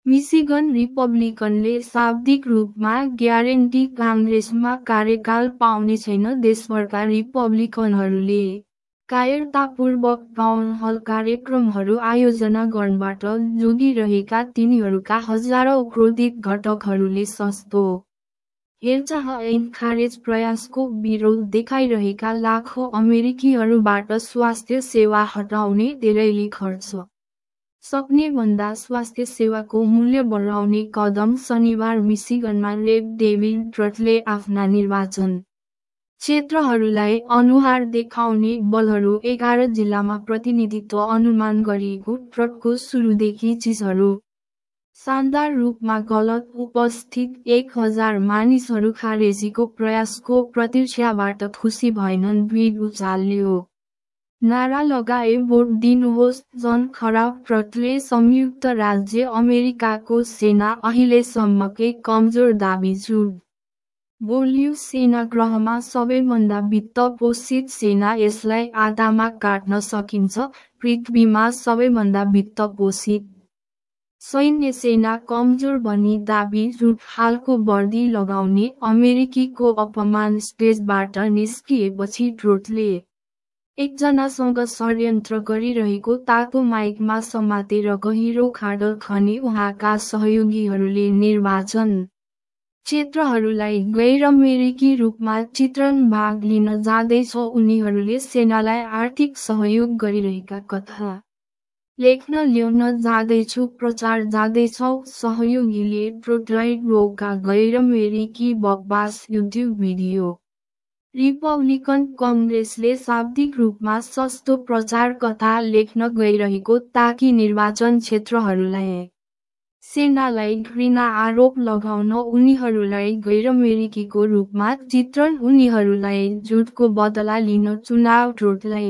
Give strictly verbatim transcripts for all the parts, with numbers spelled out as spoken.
Michigan रिपब्लिकनले शाब्दिक रूपमा guarantee काङ्ग्रेसमा कार्यकाल पाउने छैन। देशभरका रिपब्लिकनहरूले कायरतापूर्वक टाउन हल कार्यक्रमहरू आयोजना गर्नबाट जोगिरहेका तिनीहरूका हजारौं क्रोधित घटकहरूले सस्तो हेरचाह ऐन खारेज प्रयासको विरोध देखाइरहेका लाखौं अमेरिकीहरूबाट स्वास्थ्य सेवा हटाउने धेरैले खर्च सक्ने भन्दा स्वास्थ्य सेवाको मूल्य बढाउने कदम। शनिबार मिशिगनमा रेप डेभिड ट्रटले आफ्ना निर्वाचन क्षेत्रहरूलाई अनुहार देखाउने बलहरू एघार जिल्लामा प्रतिनिधित्व अनुमान गरिएको ट्रटको सुरुदेखि चिजहरू शानदार रूपमा गलत उपस्थित एक हजार मानिसहरू खारेजीको प्रयासको प्रतीक्षाबाट खुसी भएनन्। भिड उचाल्यो नारा लगाए भोट दिनुहोस्। जन खराब ट्रटले संयुक्त राज्य अमेरिकाको सेना अहिलेसम्मकै कमजोर दाबी जुड बोल्यो। सेना ग्रहमा सबैभन्दा वित्त पोषित सेना, यसलाई आधामा काट्न सकिन्छ। पृथ्वीमा सबैभन्दा वित्त पोषित सैन्य सेना कमजोर भनी दाबी जुड हालको वर्दी लगाउने अमेरिकीको अपमान स्टेजबाट निस्किएपछि ट्रुथले एकजनासँग षड्यन्त्र गरिरहेको तातो माइकमा समातेर गहिरो खाडल खने। उहाँका सहयोगीहरूले निर्वाचन क्षेत्रहरूलाई गैर अमेरिकी रूपमा चित्रण भाग लिन जाँदैछ। उनीहरूले सेनालाई आर्थिक सहयोग गरिरहेका कथा लेख्न ल्याउन जाँदैछु, प्रचार जाँदैछौ। सहयोगीले ट्रुथलाई रोका गैर अमेरिकी बकवास युट्युब भिडियो। रिपब्लिकन कङ्ग्रेसले शाब्दिक रूपमा सस्तो प्रचार कथा लेख्न गइरहेको ताकि निर्वाचन क्षेत्रहरूलाई सेनालाई घृणा आरोप लगाउन, उनीहरूलाई गैर अमेरिकीको रूपमा चित्रण, उनीहरूलाई जुटको बदला लिन चुनाव। ट्रुथलाई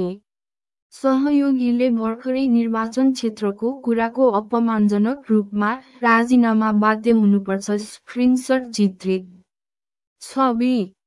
सहयोगीले भर्खरै निर्वाचन क्षेत्रको कुराको अपमानजनक रूपमा राजीनामा बाध्य हुनुपर्छ। स्क्रिनशट चित्रित छवि।